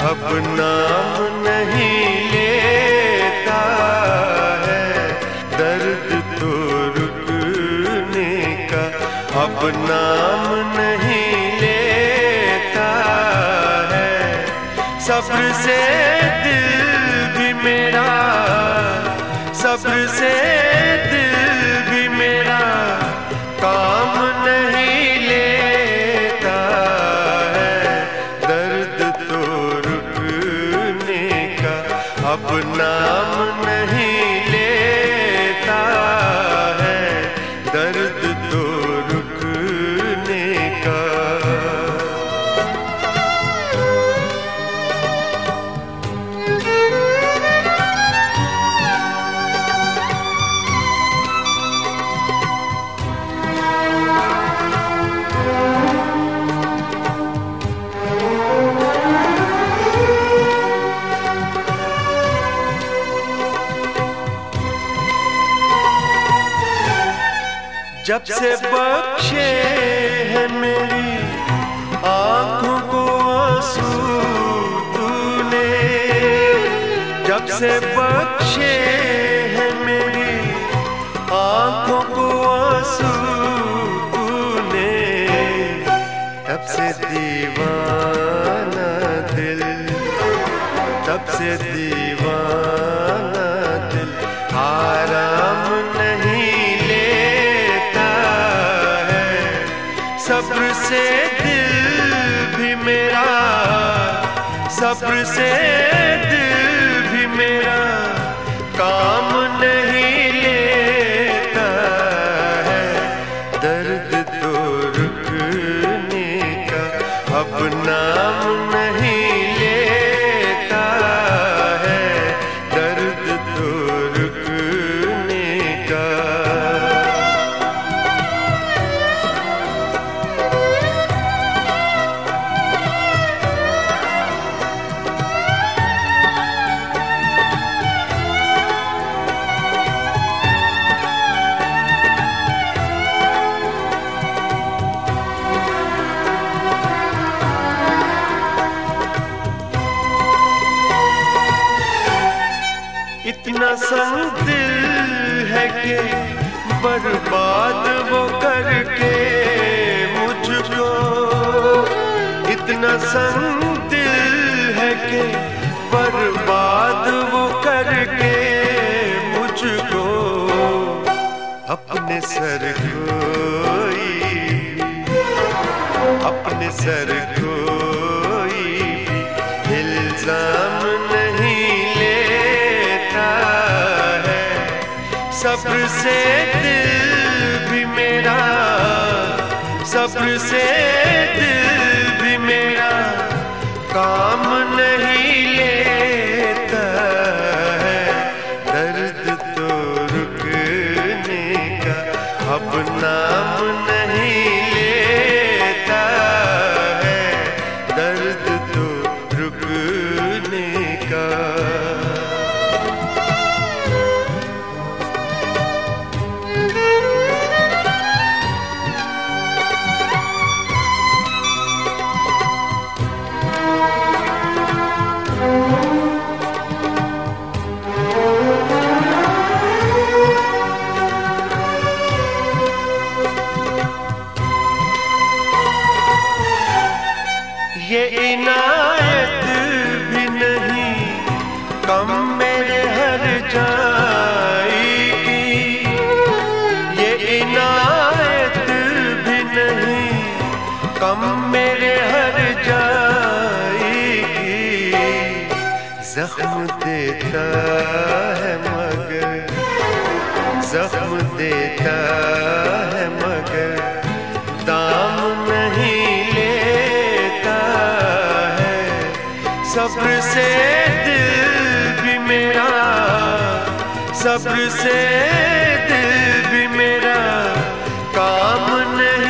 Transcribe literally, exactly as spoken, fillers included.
अब नाम नहीं लेता है दर्द तो रुकने का, अब नाम नहीं लेता है। सब्र से दिल भी मेरा, सब्र से दिल भी मेरा काम नहीं लेता है दर्द तो रुकने का, अब नाम नहीं लेता है दर्द तो रुकने का। जब से बख्शे है मेरी आँखों को आंसू तूने, जब से बख्शे है मेरी आँखों को आंसू तूने, तब से दीवाना दिल, तब से दीवाना दिल आराम नहीं। सब्र से दिल भी मेरा, सब्र से दिल भी मेरा काम नहीं लेता है दर्द तो रुकने का, अब नाम नहीं लेता है दर्द तो रुकने का। इतना संग दिल है कि बर्बाद वो करके मुझको, इतना संग दिल है कि बर्बाद वो करके मुझको, अपने सर कोई, अपने सर कोई इल्जाम नहीं। सब्र से दिल भी मेरा, सब्र से दिल भी मेरा काम नहीं लेता है दर्द तो रुकने का, अब नाम नहीं लेता है दर्द तो रुकने का। ये इनायत भी नहीं कम मेरे हर जाएगी, ये इनायत भी नहीं कम मेरे हर जाएगी। जख्म देता है मगर, जख्म देता है मगर दाम नहीं लेता है। सब्र से दिल भी मेरा, सब्र से दिल भी मेरा काम नहीं